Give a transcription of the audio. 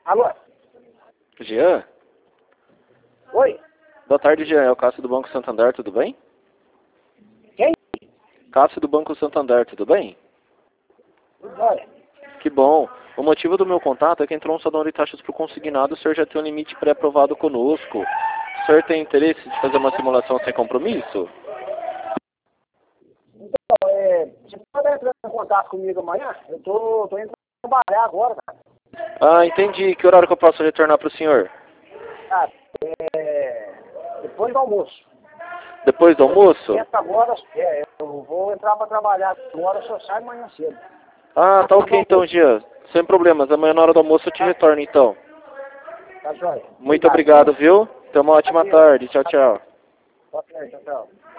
Alô? Jean? Oi? Boa tarde, Jean. É o Cássio do Banco Santander, tudo bem? Quem? Cássio do Banco Santander, tudo bem? Oi. Que bom. O motivo do meu contato é que entrou um saldo de taxas para o consignado, o senhor já tem um limite pré-aprovado conosco. O senhor tem interesse de fazer uma simulação sem compromisso? Então, você pode entrar em contato comigo amanhã? Eu tô indo trabalhar agora, cara. Ah, entendi. Que horário que eu posso retornar para o senhor? Ah, depois do almoço. Depois do almoço? Agora, eu vou entrar para trabalhar agora, só sai amanhã cedo. Ah, tá ok então, Jean. Sem problemas. Amanhã na hora do almoço eu te retorno então. Tá joia. Muito obrigado, viu? Tenha uma ótima tarde. Tchau, tchau. Ok, tchau, tchau.